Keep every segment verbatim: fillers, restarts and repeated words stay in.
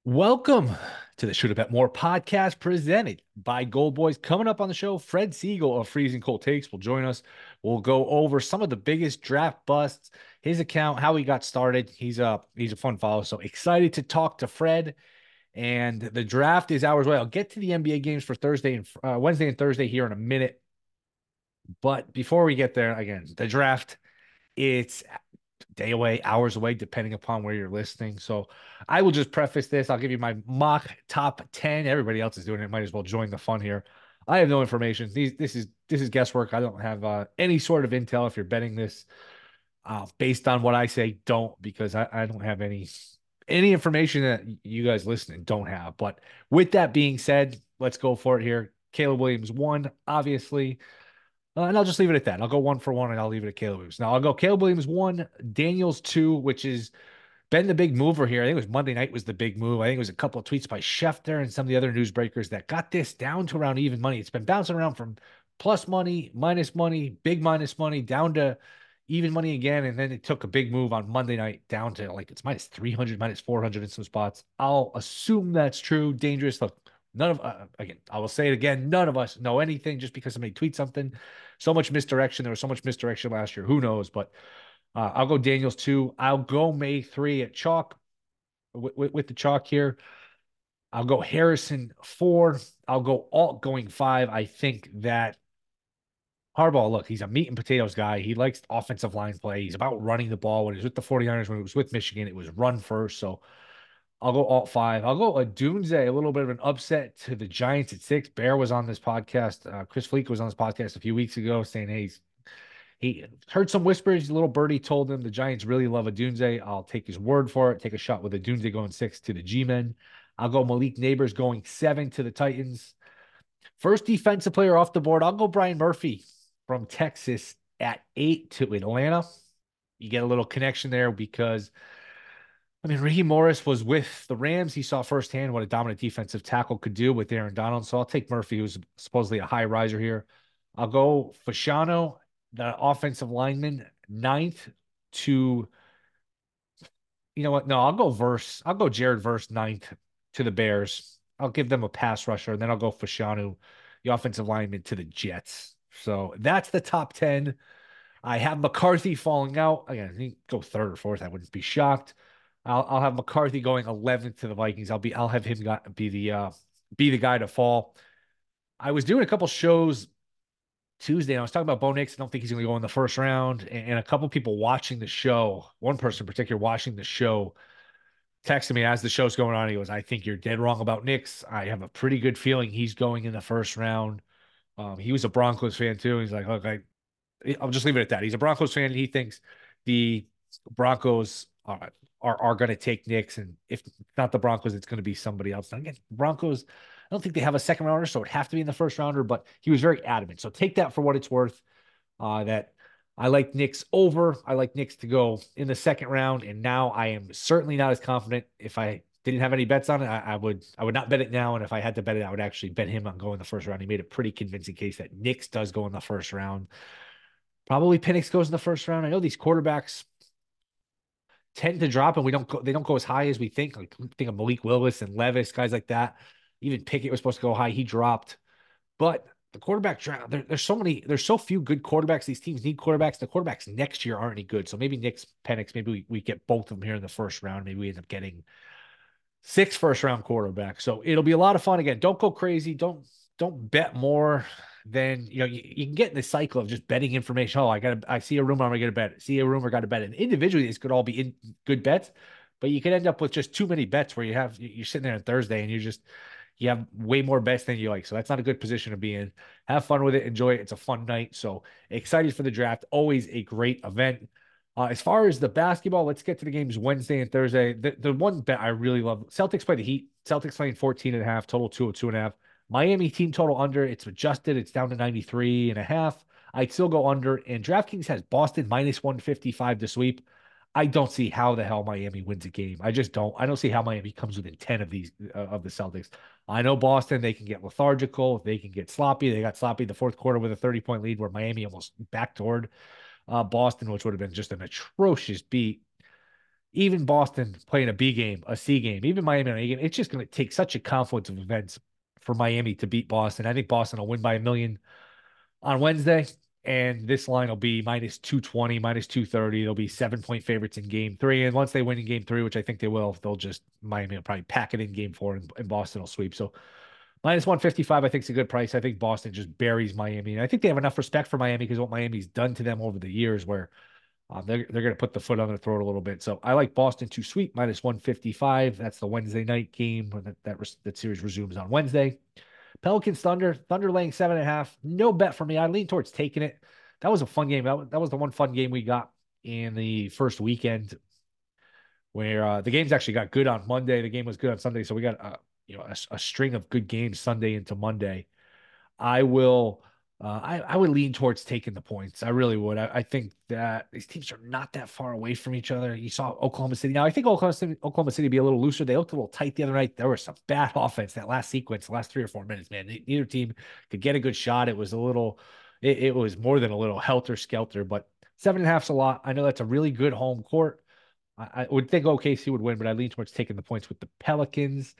Welcome to the Should Have Bet More podcast presented by Gold Boys. Coming up on the show, Fred Siegel of Freezing Cold Takes will join us. We'll go over some of the biggest draft busts, his account, how he got started. He's a he's a fun follow. So excited to talk to Fred. And the draft is hours away. I'll get to the N B A games for Thursday and uh, Wednesday and Thursday here in a minute. But before we get there, again, the draft, it's day away, hours away, depending upon where you're listening. So I will just preface this. I'll give you my mock top ten. Everybody else is doing it. Might as well join the fun here. I have no information. These this is this is guesswork. I don't have uh, any sort of intel. If you're betting this uh, based on what I say, don't, because I, I don't have any any information that you guys listening don't have. But with that being said, let's go for it here. Caleb Williams one, obviously. Uh, and I'll just leave it at that. I'll go one for one and I'll leave it at Caleb Williams. Now I'll go Caleb Williams one, Daniels two, which is been the big mover here. I think it was Monday night was the big move. I think it was a couple of tweets by Schefter and some of the other newsbreakers that got this down to around even money. It's been bouncing around from plus money, minus money, big minus money, down to even money again. And then it took a big move on Monday night down to like it's minus three hundred, minus four hundred in some spots. I'll assume that's true. Dangerous. Look, none of, uh, again, I will say it again, none of us know anything just because somebody tweets something. So much misdirection. There was so much misdirection last year. Who knows? But uh, I'll go Daniels two. I'll go May three at chalk with, with, with the chalk here. I'll go Harrison four. I'll go alt going five. I think that Harbaugh, look, he's a meat and potatoes guy. He likes offensive line play. He's about running the ball. When he was with the 49ers, when he was with Michigan, it was run first. So I'll go alt five. I'll go a Dunze, a little bit of an upset to the Giants at six. Bear was on this podcast. Uh, Chris Fleek was on this podcast a few weeks ago saying, hey, he's, he heard some whispers. A little birdie told him the Giants really love a Dunze. I'll take his word for it. Take a shot with a Dunze going six to the G-men. I'll go Malik Neighbors going seven to the Titans. First defensive player off the board. I'll go Brian Murphy from Texas at eight to Atlanta. You get a little connection there because I mean, Raheem Morris was with the Rams. He saw firsthand what a dominant defensive tackle could do with Aaron Donald. So I'll take Murphy, who's supposedly a high riser here. I'll go Fashanu, the offensive lineman, ninth to, you know what? No, I'll go Verse. I'll go Jared Verse, ninth to the Bears. I'll give them a pass rusher, and then I'll go Fashanu, the offensive lineman, to the Jets. So that's the top ten. I have McCarthy falling out. Again, he go third or fourth. I wouldn't be shocked. I'll I'll have McCarthy going eleventh to the Vikings. I'll be I'll have him got, be the uh be the guy to fall. I was doing a couple shows Tuesday and I was talking about Bo Nix. I don't think he's going to go in the first round. And, and a couple people watching the show, one person in particular watching the show, texted me as the show's going on. He goes, "I think you're dead wrong about Nix. I have a pretty good feeling he's going in the first round." Um, he was a Broncos fan too. He's like, "Okay, I'll just leave it at that." He's a Broncos fan. He thinks the Broncos are are, are going to take Knicks, and if not the Broncos, it's going to be somebody else. And again, Broncos, I don't think they have a second rounder, so it'd have to be in the first rounder. But he was very adamant. So take that for what it's worth. Uh, that I like Knicks over. I like Knicks to go in the second round, and now I am certainly not as confident. If I didn't have any bets on it, I, I would I would not bet it now. And if I had to bet it, I would actually bet him on going the first round. He made a pretty convincing case that Knicks does go in the first round. Probably Penix goes in the first round. I know these quarterbacks tend to drop, and we don't go, they don't go as high as we think. Like think of Malik Willis and Levis, guys like that. Even Pickett was supposed to go high, he dropped. But the quarterback draft, there, there's so many, there's so few good quarterbacks. These teams need quarterbacks. The quarterbacks next year aren't any good. So maybe Nick's Penix, maybe we, we get both of them here in the first round. Maybe we end up getting six first round quarterbacks. So it'll be a lot of fun. Again, don't go crazy. Don't don't bet more than you know. You, you can get in the cycle of just betting information. Oh, I got to I see a rumor, I'm gonna get a bet. See a rumor, got to bet. And individually, this could all be in good bets, but you could end up with just too many bets where you have you're sitting there on Thursday and you're just you have way more bets than you like. So that's not a good position to be in. Have fun with it, enjoy it. It's a fun night. So excited for the draft. Always a great event. Uh, as far as the basketball, let's get to the games Wednesday and Thursday. The, the one bet I really love, Celtics play the Heat. Celtics playing fourteen and a half, total two oh two and a half. Miami team total under. It's adjusted. It's down to ninety-three and a half. I'd still go under. And DraftKings has Boston minus one fifty-five to sweep. I don't see how the hell Miami wins a game. I just don't. I don't see how Miami comes within ten of these uh, of the Celtics. I know Boston, they can get lethargical. They can get sloppy. They got sloppy the fourth quarter with a thirty point lead where Miami almost backdoored uh, Boston, which would have been just an atrocious beat. even Boston playing a B game, a C game, even Miami on a game, it's just going to take such a confluence of events for Miami to beat Boston. I think Boston will win by a million on Wednesday, and this line will be minus two twenty, minus two thirty. They'll be seven point favorites in game three. And once they win in game three, which I think they will, they'll just, Miami will probably pack it in game four, and, and Boston will sweep. So minus one fifty-five, I think is a good price. I think Boston just buries Miami. And I think they have enough respect for Miami because what Miami's done to them over the years where um, they're, they're going to put the foot on their throat a little bit. So I like Boston to sweep minus one fifty-five. That's the Wednesday night game when that, that, that series resumes on Wednesday. Pelicans Thunder, Thunder laying seven and a half. No bet for me. I lean towards taking it. That was a fun game. That was, that was the one fun game we got in the first weekend where uh, the games actually got good on Monday. The game was good on Sunday. So we got uh, you know a, a string of good games Sunday into Monday. I will uh, I, I would lean towards taking the points. I really would. I, I think that these teams are not that far away from each other. You saw Oklahoma City. Now, I think Oklahoma City, Oklahoma City be a little looser. They looked a little tight the other night. There was some bad offense that last sequence, the last three or four minutes, man. Neither team could get a good shot. It was a little, it, it was more than a little helter-skelter, but seven and a half's a lot. I know that's a really good home court. I, I would think O K C would win, but I lean towards taking the points with the Pelicans.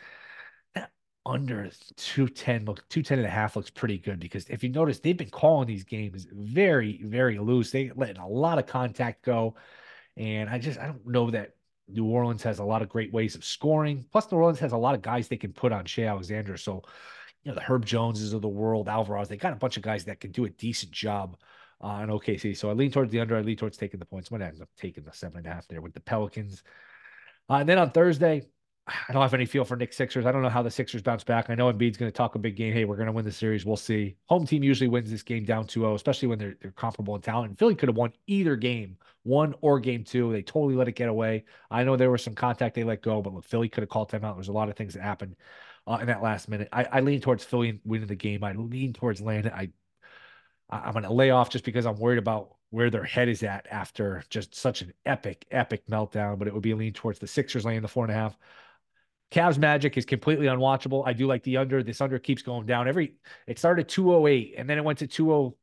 Under two ten look two ten and a half looks pretty good because if you notice, they've been calling these games very, very loose. They letting a lot of contact go. And I just I don't know that New Orleans has a lot of great ways of scoring. Plus, New Orleans has a lot of guys they can put on Shai Alexander. So, you know, the Herb Joneses of the world, Alvarez, they got a bunch of guys that can do a decent job uh, in O K C. So I lean towards the under, I lean towards taking the points. I'm gonna end up taking the seven and a half there with the Pelicans. Uh, and then on Thursday, I don't have any feel for Nick Sixers. I don't know how the Sixers bounce back. I know Embiid's going to talk a big game. Hey, we're going to win the series. We'll see. Home team usually wins this game down two oh, especially when they're, they're comparable in talent. And Philly could have won either game, one or game two. They totally let it get away. I know there was some contact they let go, but look, Philly could have called timeout. There's a lot of things that happened uh, in that last minute. I, I lean towards Philly winning the game. I lean towards Landon. I, I'm going to lay off just because I'm worried about where their head is at after just such an epic, epic meltdown. But it would be a lean towards the Sixers laying the four and a half. Cavs Magic is completely unwatchable. I do like the under. This under keeps going down. Every it started two oh eight and then it went to two oh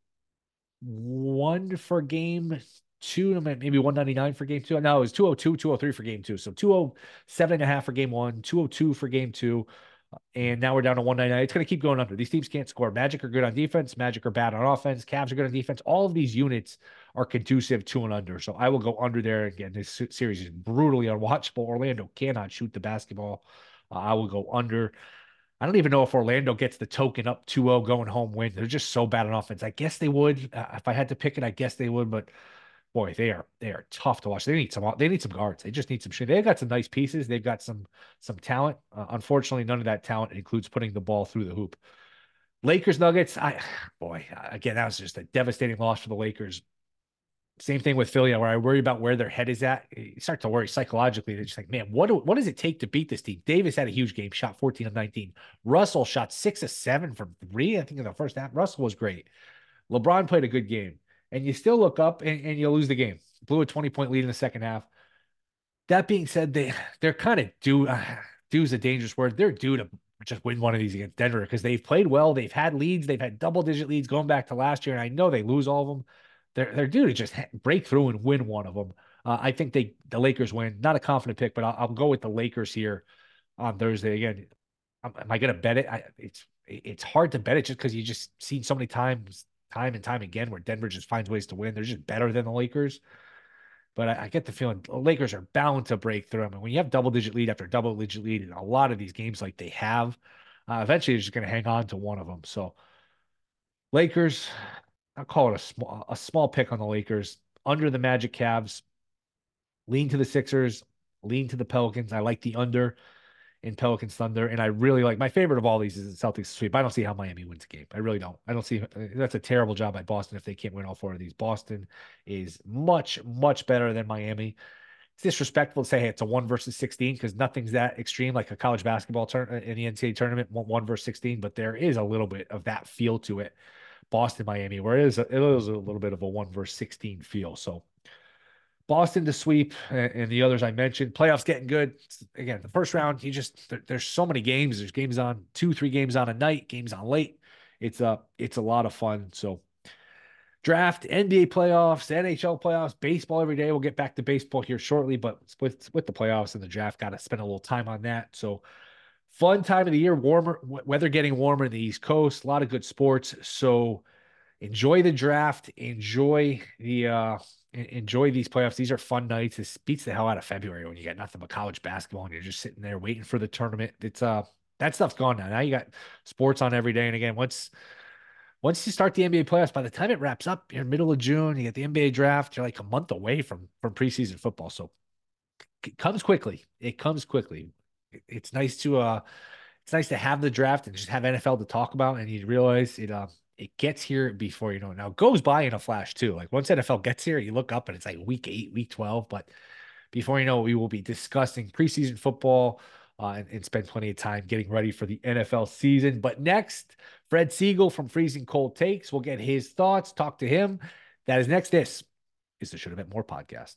one for game two, maybe one ninety-nine for game two. No, it was two oh two, two oh three for game two. So two oh seven and a half for game one, two oh two for game two. And now we're down to one ninety-nine. It's going to keep going under. These teams can't score. Magic are good on defense. Magic are bad on offense. Cavs are good on defense. All of these units are conducive to an under. So I will go under there. Again, this series is brutally unwatchable. Orlando cannot shoot the basketball. Uh, I will go under. I don't even know if Orlando gets the token up two oh going home win. They're just so bad on offense. I guess they would. Uh, if I had to pick it, I guess they would. But boy, they are they are tough to watch. They need some they need some guards. They just need some shit. They've got some nice pieces. They've got some some talent. Uh, unfortunately, none of that talent includes putting the ball through the hoop. Lakers Nuggets. I boy, again, that was just a devastating loss for the Lakers. Same thing with Philly, where I worry about where their head is at. You start to worry psychologically. They're just like, man, what, do, what does it take to beat this team? Davis had a huge game, shot fourteen of nineteen. Russell shot six of seven from three, I think, in the first half. Russell was great. LeBron played a good game. And you still look up and, and you lose the game. Blew a twenty-point lead in the second half. That being said, they, they're kind of due. Uh, due is a dangerous word. They're due to just win one of these against Denver because they've played well. They've had leads. They've had double-digit leads going back to last year, and I know they lose all of them. They're they're due to just break through and win one of them. Uh, I think they the Lakers win. Not a confident pick, but I'll, I'll go with the Lakers here on Thursday. Again, am, am I going to bet it? I, it's it's hard to bet it just because you just seen so many times, time and time again, where Denver just finds ways to win. They're just better than the Lakers. But I, I get the feeling the Lakers are bound to break through them. And when you have double-digit lead after double-digit lead in a lot of these games like they have, uh, eventually you're just going to hang on to one of them. So Lakers, I'll call it a small a small pick on the Lakers. Under the Magic Cavs, lean to the Sixers, lean to the Pelicans. I like the under in Pelicans Thunder, and I really like my favorite of all these is the Celtics sweep. I don't see how Miami wins a game. I really don't. I don't see that's a terrible job by Boston if they can't win all four of these. Boston is much much better than Miami. It's disrespectful to say hey, it's a one versus sixteen because nothing's that extreme like a college basketball turn in the N C double A tournament, one versus sixteen, but there is a little bit of that feel to it. Boston, Miami, where it is, a, it is a little bit of a one versus sixteen feel. So Boston to sweep and, and the others I mentioned. Playoffs getting good. Again, the first round, you just there, there's so many games. There's games on two, three games on a night, games on late. It's a it's a lot of fun. So draft, N B A playoffs, N H L playoffs, baseball every day. We'll get back to baseball here shortly, but with with the playoffs and the draft, got to spend a little time on that. So fun time of the year, warmer weather getting warmer in the East Coast, a lot of good sports. So enjoy the draft, enjoy the uh enjoy these playoffs. These are fun nights. This beats the hell out of February when you got nothing but college basketball and you're just sitting there waiting for the tournament. It's uh that stuff's gone now. Now you got sports on every day. And again, once once you start the N B A playoffs, by the time it wraps up, you're middle of June, you get the N B A draft, you're like a month away from from preseason football. So it comes quickly. It comes quickly. It's nice to uh it's nice to have the draft and just have N F L to talk about. And you realize it uh it gets here before you know it. Now it goes by in a flash too. Like once N F L gets here, you look up and it's like week eight, week twelve. But before you know it, we will be discussing preseason football uh, and, and spend plenty of time getting ready for the N F L season. But next, Fred Siegel from Freezing Cold Takes. We'll get his thoughts, talk to him. That is next. This is the Should Have Bet More podcast.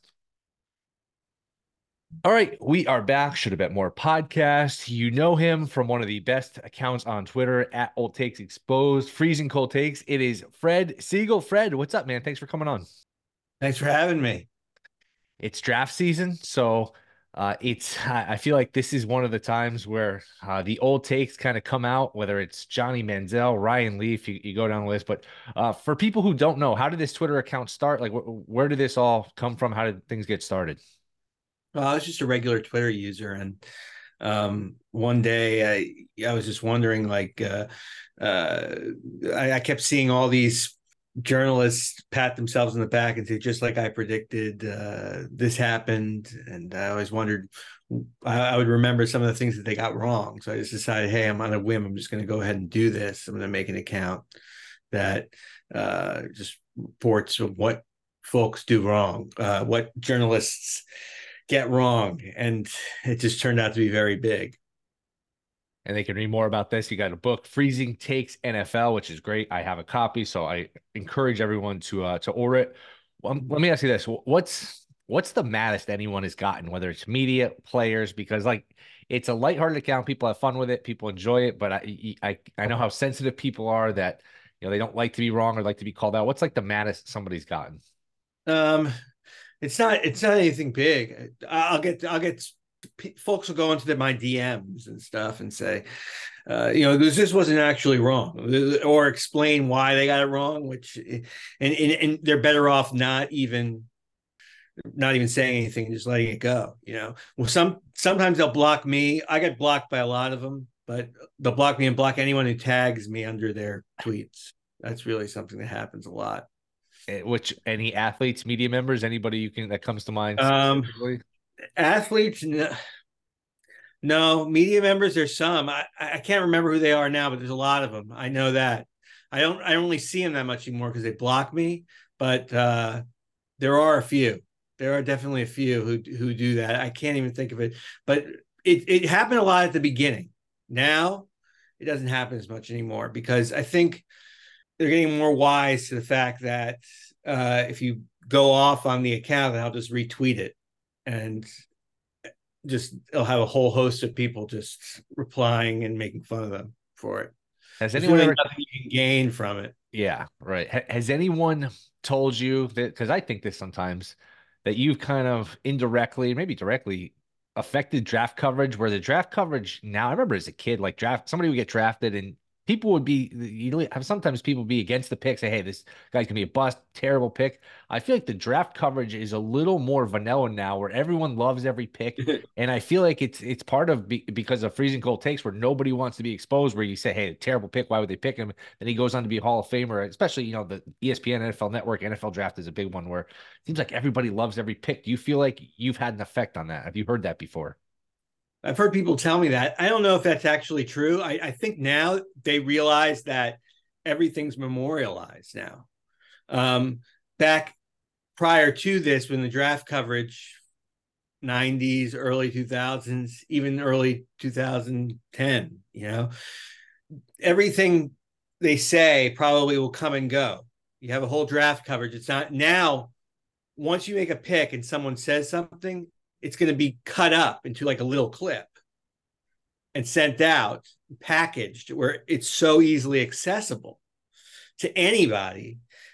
All right, we are back. Should Have Bet More podcast. You know him from one of the best accounts on Twitter at Old Takes Exposed, Freezing Cold Takes. It is Fred Siegel. Fred, what's up, man? Thanks for coming on. Thanks for having me. It's draft season, so uh, it's. I feel like this is one of the times where uh, the old takes kind of come out. Whether it's Johnny Manziel, Ryan Leaf, you, you go down the list. But uh, for people who don't know, how did this Twitter account start? Like, wh where did this all come from? How did things get started? Well, I was just a regular Twitter user, and um, one day I I was just wondering, like, uh, uh, I, I kept seeing all these journalists pat themselves on the back and say, just like I predicted, uh, this happened, and I always wondered. I, I would remember some of the things that they got wrong, so I just decided, hey, I'm on a whim. I'm just going to go ahead and do this. I'm going to make an account that uh, just reports what folks do wrong, uh, what journalists get wrong, and it just turned out to be very big. And they can read more about this. You got a book, Freezing Takes N F L, which is great. I have a copy, so I encourage everyone to uh, to order it. Well, let me ask you this: what's what's the maddest anyone has gotten, whether it's media, players? Because like it's a lighthearted account, people have fun with it, people enjoy it. But I I I know how sensitive people are that you know they don't like to be wrong or like to be called out. What's like the maddest somebody's gotten? Um, it's not it's not anything big. I'll get I'll get folks will go into my D Ms and stuff and say, uh, you know, this, this wasn't actually wrong, or explain why they got it wrong, which and, and and they're better off not even not even saying anything, just letting it go. You know, well, some sometimes they'll block me. I get blocked by a lot of them, but they'll block me and block anyone who tags me under their tweets. That's really something that happens a lot. Which any athletes, media members, anybody you can that comes to mind Um, specifically? athletes, no, no. Media members. There's some. I, I can't remember who they are now, but there's a lot of them. I know that. I don't. I don't really see them that much anymore because they block me. But uh, there are a few. There are definitely a few who who do that. I can't even think of it. But it it happened a lot at the beginning. Now it doesn't happen as much anymore because I think they're getting more wise to the fact that uh, if you go off on the account, I'll just retweet it, and just they'll have a whole host of people just replying and making fun of them for it. Has There's anyone really ever? nothing you can gain from it. Yeah, right. Ha has anyone told you that? Because I think this sometimes that you've kind of indirectly, maybe directly, affected draft coverage. Where the draft coverage now, I remember as a kid, like draft somebody would get drafted and people would be you have sometimes people be against the pick, say, hey, this guy's gonna be a bust, terrible pick. I feel like the draft coverage is a little more vanilla now, where everyone loves every pick. And I feel like it's it's part of be, because of Freezing Cold Takes, where nobody wants to be exposed. Where you say, "Hey, terrible pick. Why would they pick him?" Then he goes on to be a Hall of Famer. Especially, you know, the E S P N, N F L Network, N F L Draft is a big one where it seems like everybody loves every pick. Do you feel like you've had an effect on that? Have you heard that before? I've heard people tell me that. I don't know if that's actually true. I, I think now they realize that everything's memorialized now. Um, back prior to this, when the draft coverage, nineties, early two thousands, even early two thousand ten, you know, everything they say probably will come and go. You have a whole draft coverage. It's not now, once you make a pick and someone says something, it's going to be cut up into like a little clip and sent out, packaged, where it's so easily accessible to anybody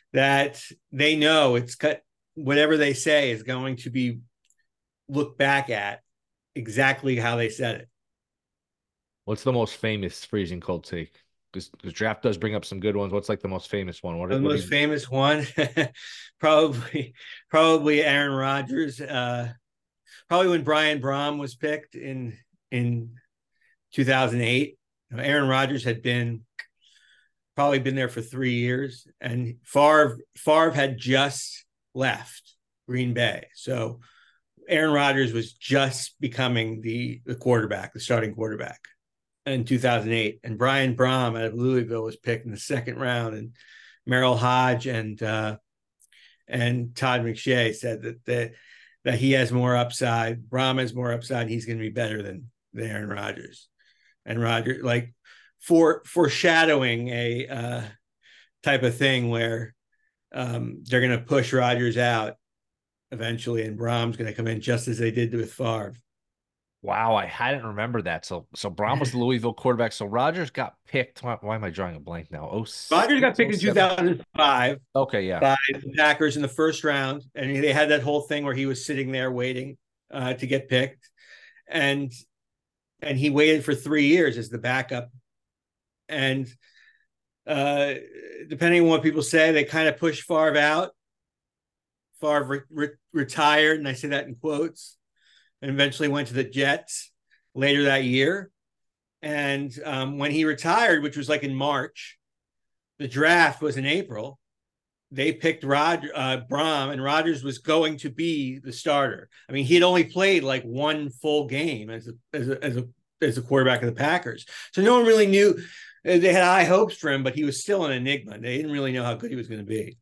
that they know it's cut. Whatever they say is going to be looked back at exactly how they said it. What's the most famous freezing cold take? Because the draft does bring up some good ones. What's like the most famous one? What, The what do most you? famous one, probably, probably Aaron Rodgers. Uh, probably when Brian Brom was picked in in two thousand eight. Aaron Rodgers had been probably been there for three years, and Favre Favre had just left Green Bay, so Aaron Rodgers was just becoming the the quarterback, the starting quarterback in two thousand eight, and Brian Brom out of Louisville was picked in the second round, and Merrill Hodge and uh, and Todd McShay said that the, that he has more upside. Brom has more upside. He's going to be better than, than Aaron Rodgers. And Rodgers, like for foreshadowing a uh, type of thing where um, they're going to push Rodgers out eventually, and Brom's going to come in just as they did with Favre. Wow, I hadn't remembered that. So, so Brown was the Louisville quarterback. So Rodgers got picked. Why, why am I drawing a blank now? Oh, Rodgers got six, picked oh, in seven? two thousand five Okay, yeah. by the Packers in the first round, and they had that whole thing where he was sitting there waiting uh, to get picked, and and he waited for three years as the backup. And uh, depending on what people say, they kind of pushed Favre out. Favre re- re- retired, and I say that in quotes, and eventually went to the Jets later that year. And um, when he retired, which was like in March, the draft was in April. They picked Rod uh, Brom, and Rodgers was going to be the starter. I mean, he had only played like one full game as a as a as a, as a quarterback of the Packers, so no one really knew. They had high hopes for him, but he was still an enigma. They didn't really know how good he was going to be.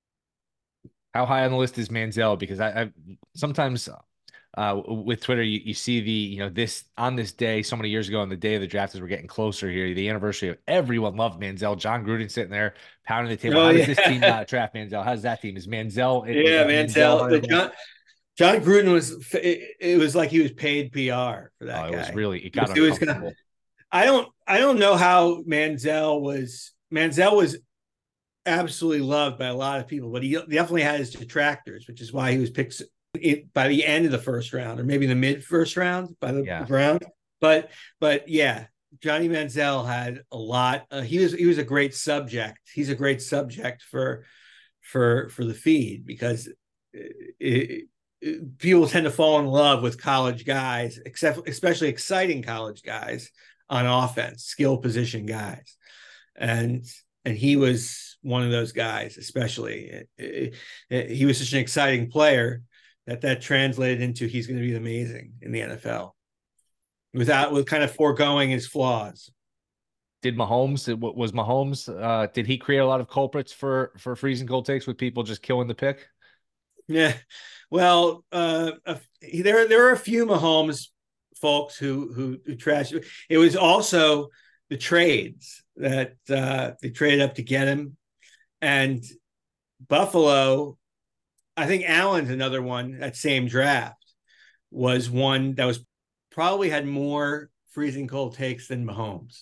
How high on the list is Manziel? Because I, I sometimes uh, with Twitter, you, you see the, you know, this on this day, so many years ago, on the day of the draft, as we're getting closer here, the anniversary of everyone loved Manziel. John Gruden sitting there pounding the table. Oh How does yeah, this team not draft Manziel? How does that team? Is Manziel? yeah, Is Manziel Manziel. The hireable? John, John Gruden was. It, it was like he was paid P R for Oh, that it was guy. really, it got Because he was gonna. uncomfortable. I don't. I don't know how Manziel was. Manziel was absolutely loved by a lot of people, but he definitely had his detractors, which is why he was picked by the end of the first round, or maybe the mid first round by the, Yeah. the Browns. But but yeah, Johnny Manziel had a lot. Uh, he was he was a great subject. He's a great subject for for for the feed because it, it, people tend to fall in love with college guys, except especially exciting college guys on offense, skill position guys, and and he was one of those guys. Especially, it, it, it, he was such an exciting player that that translated into he's going to be amazing in the N F L without with kind of foregoing his flaws. Did Mahomes, what was Mahomes, uh, did he create a lot of culprits for for freezing cold takes with people just killing the pick? Yeah, well, uh, there there are a few Mahomes folks who who, who trash. It was also the trades that uh, they traded up to get him, and Buffalo. I think Allen's another one. That same draft was one that was probably had more freezing cold takes than Mahomes.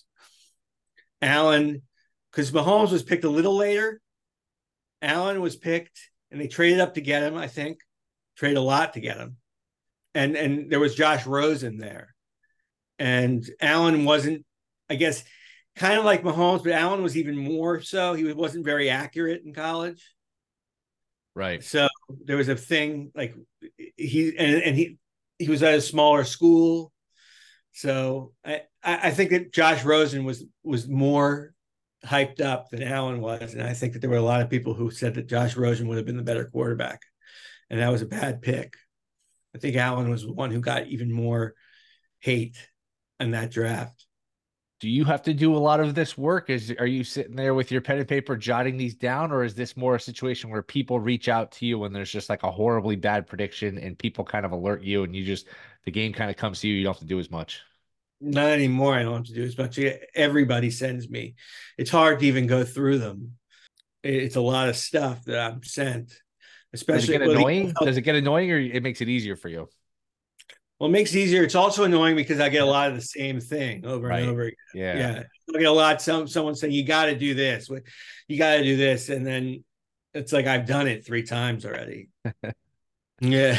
Allen, because Mahomes was picked a little later. Allen was picked, and they traded up to get him. I think traded a lot to get him, and and there was Josh Rosen there, and Allen wasn't, I guess, kind of like Mahomes, but Allen was even more so. He wasn't very accurate in college, Right. so there was a thing like he and, and he he was at a smaller school, so I I think that Josh Rosen was was more hyped up than Allen was, and I think that there were a lot of people who said that Josh Rosen would have been the better quarterback, and that was a bad pick. I think Allen was the one who got even more hate in that draft. Do you have to do a lot of this work? Is are you sitting there with your pen and paper jotting these down, or is this more a situation where people reach out to you when there's just like a horribly bad prediction and people kind of alert you and you just the game kind of comes to you, you don't have to do as much? Not anymore. I don't have to do as much. Everybody sends me. It's hard to even go through them. It's a lot of stuff that I'm sent. Especially, Does it get annoying? Does it get annoying, or it makes it easier for you? Well, it makes it easier. It's also annoying because I get a lot of the same thing over Right. and over again. Yeah. Yeah. I get a lot. Some someone saying you got to do this. You got to do this, and then It's like I've done it three times already. Yeah.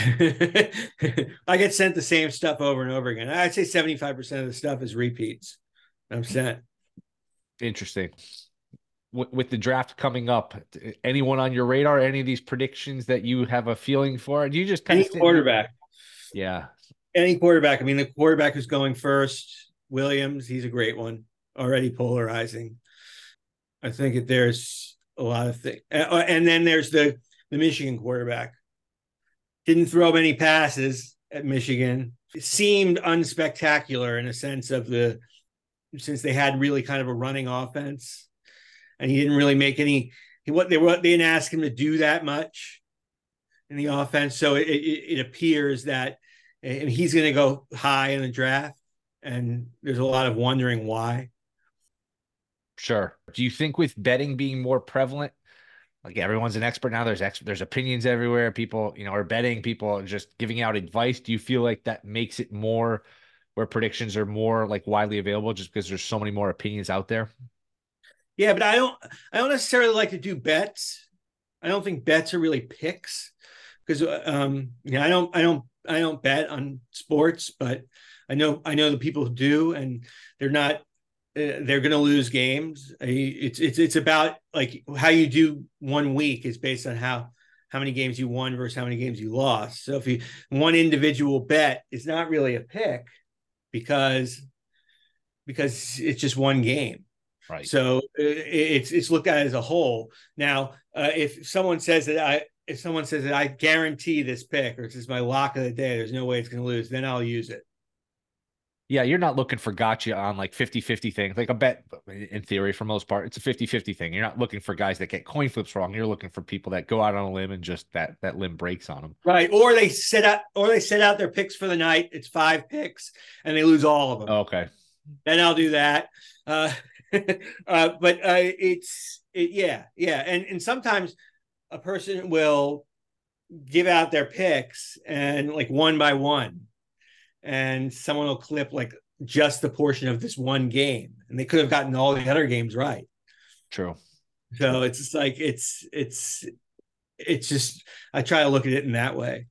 I get sent the same stuff over and over again. I'd say seventy-five percent of the stuff is repeats I'm sent. Interesting. With, with the draft coming up, anyone on your radar? Any of these predictions that you have a feeling for? Do you just kind Any of sit? quarterback. Yeah. Any quarterback. I mean, the quarterback who's going first, Williams, he's a great one. Already polarizing. I think that there's a lot of things. And then there's the, the Michigan quarterback. Didn't throw many passes at Michigan. It seemed unspectacular in a sense of the, since they had really kind of a running offense, and he didn't really make any. He what they were they didn't ask him to do that much in the offense, so it, it, it appears that and he's going to go high in the draft, and there's a lot of wondering why. Sure. Do you think with betting being more prevalent, like everyone's an expert now, there's ex there's opinions everywhere. People, you know, are betting, people are just giving out advice. Do you feel like that makes it more where predictions are more like widely available just because there's so many more opinions out there? Yeah, but I don't I don't necessarily like to do bets. I don't think bets are really picks because um yeah, I don't I don't I don't bet on sports, but I know I know the people who do, and they're not uh, they're going to lose games. It's it's it's about like how you do one week is based on how how many games you won versus how many games you lost. So if you one individual bet is not really a pick because because it's just one game. Right. So it's it's looked at as a whole. Now, uh, if someone says that I if someone says that I guarantee this pick or this is my lock of the day, there's no way it's going to lose, then I'll use it. Yeah, you're not looking for gotcha on like fifty fifty things. Like a bet, in theory, for most part, it's a fifty fifty thing. You're not looking for guys that get coin flips wrong. You're looking for people that go out on a limb and just that that limb breaks on them. Right. Or they set out or they set out their picks for the night. It's five picks and they lose all of them. Okay. Then I'll do that. Uh, uh, but uh, it's it, yeah, yeah. And and sometimes a person will give out their picks and like one by one, and someone will clip like just the portion of this one game, and they could have gotten all the other games right. True. So True. it's just like it's it's it's just I try to look at it in that way.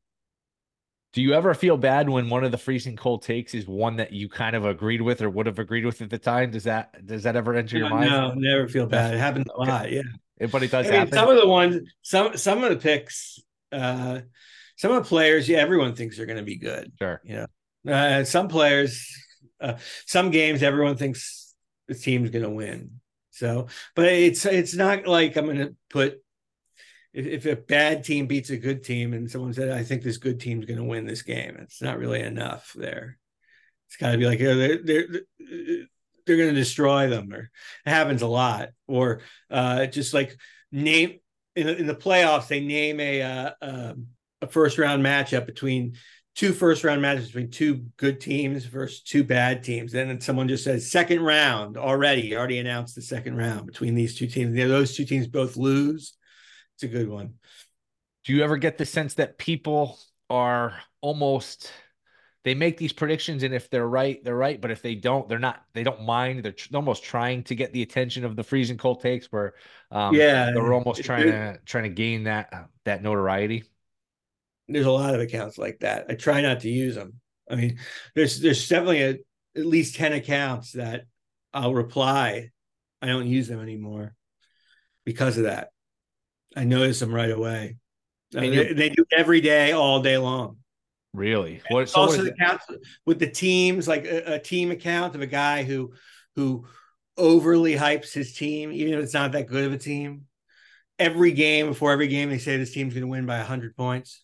Do you ever feel bad when one of the freezing cold takes is one that you kind of agreed with or would have agreed with at the time? Does that does that ever enter your No, mind? no, never feel bad. It happens a Okay. lot. Yeah. But it does I mean, happen. some of the ones, some some of the picks, uh, some of the players, yeah, everyone thinks they're going to be good. Sure. You know, uh, some players, uh, some games, everyone thinks the team's going to win. So, but it's it's not like I'm going to put if, if a bad team beats a good team and someone said I think this good team's going to win this game. It's not really enough there. It's got to be like, you know, they're they're they're going to destroy them, or it happens a lot, or uh, just like name in the, in the playoffs they name a uh, a first round matchup between two first round matches between two good teams versus two bad teams. Then someone just says second round already, already announced the second round between these two teams. You know, those two teams both lose. It's a good one. Do you ever get the sense that people are almost they make these predictions, and if they're right, they're right. But if they don't, they're not. They don't mind. They're tr- almost trying to get the attention of the freezing cold takes, where um, Yeah, they're almost trying there, to trying to gain that uh, that notoriety. there's a lot of accounts like that. I try not to use them. I mean, there's there's definitely a, at least ten accounts that I'll reply. I don't use them anymore because of that. I notice them right away. Uh, they, they do it every day, all day long. Really? What? So also, what the accounts with the teams, like a, a team account of a guy who who overly hypes his team, even if it's not that good of a team. Every game, before every game, they say this team's going to win by one hundred points.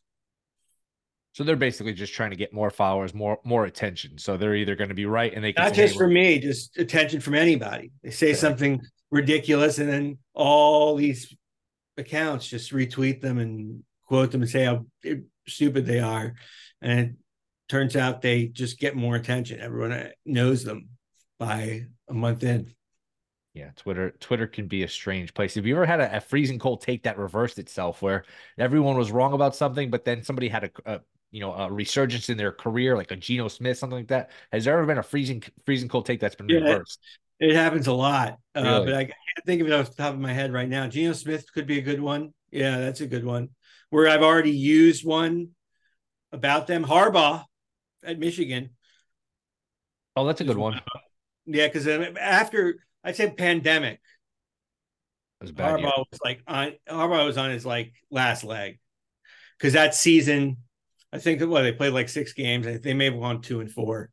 So they're basically just trying to get more followers, more more attention. So they're either going to be right, and they can not say, just for me, just attention from anybody. They say yeah. something ridiculous, and then all these accounts just retweet them and quote them and say how stupid they are. And it turns out they just get more attention. Everyone knows them by a month in. Yeah, Twitter Twitter can be a strange place. Have you ever had a, a freezing cold take that reversed itself, where everyone was wrong about something, but then somebody had a, a you know a resurgence in their career, like a Geno Smith, something like that? Has there ever been a freezing freezing cold take that's been yeah, reversed? It, it happens a lot, Really? uh, but I can't think of it off the top of my head right now. Geno Smith could be a good one. Yeah, that's a good one. Where I've already used one about them. Harbaugh at Michigan Oh, that's a is good one. one. Yeah, because after I'd say pandemic, It was a bad year. Harbaugh was like on Harbaugh was on his like last leg because that season, I think what they played like six games. They may have won two and four,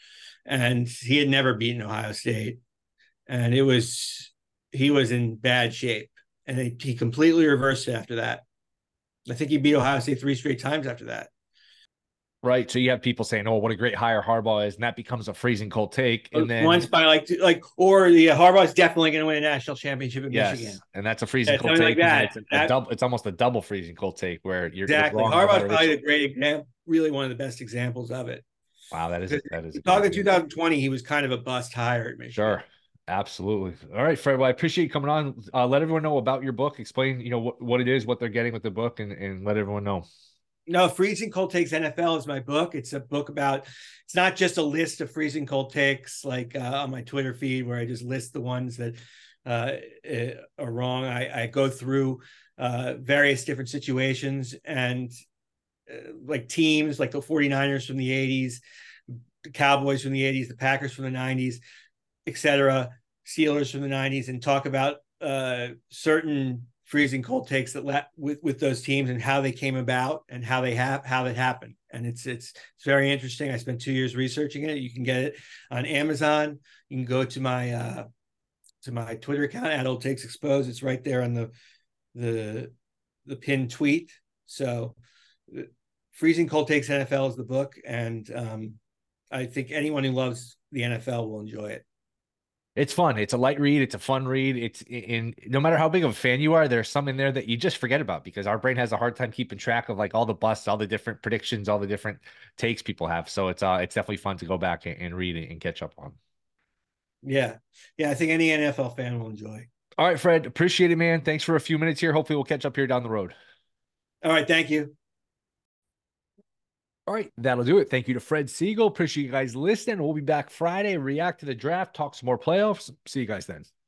and he had never beaten Ohio State, and it was he was in bad shape, and he, he completely reversed it after that. I think he beat Ohio State three straight times after that. Right. So you have people saying, "Oh, what a great hire Harbaugh is," and that becomes a freezing cold take. And Once then, by like like or the uh, Harbaugh is definitely going to win a national championship in Michigan. yes, and that's a freezing Yeah, cold something like take. And then that. it's a, a That double. It's almost a double freezing cold take where you're you're exactly. wrong no Harbaugh's matter which. probably a great example, really one of the best examples of it. Wow, that is a, Because that is a good talking example. twenty twenty, he was kind of a bust hire at Michigan. Sure. Absolutely. All right, Fred. Well, I appreciate you coming on. Uh, let everyone know about your book. Explain, you know, what, what it is, what they're getting with the book, and, and let everyone know. No, Freezing Cold Takes N F L is my book. It's a book about, it's not just a list of freezing cold takes like uh, on my Twitter feed where I just list the ones that uh, are wrong. I, I go through uh, various different situations and uh, like teams like the 49ers from the eighties, the Cowboys from the eighties, the Packers from the nineties, et cetera, Steelers from the nineties, and talk about uh, certain freezing cold takes that la- with with those teams and how they came about and how they have how that happened. And it's it's it's very interesting. I spent two years researching it. You can get it on Amazon. You can go to my uh, to my Twitter account at Old Takes Exposed. It's right there on the the the pinned tweet. So, Freezing Cold Takes N F L is the book, and um, I think anyone who loves the N F L will enjoy it. It's fun. It's a light read. It's a fun read. It's in no matter how big of a fan you are, there's some in there that you just forget about because our brain has a hard time keeping track of like all the busts, all the different predictions, all the different takes people have. So it's uh it's definitely fun to go back and, and read it and catch up on. Yeah, yeah, I think any N F L fan will enjoy. All right, Fred. Appreciate it, man. Thanks for a few minutes here. Hopefully we'll catch up here down the road. All right, thank you. All right, that'll do it. Thank you to Fred Siegel. Appreciate you guys listening. We'll be back Friday, react to the draft, talk some more playoffs. See you guys then.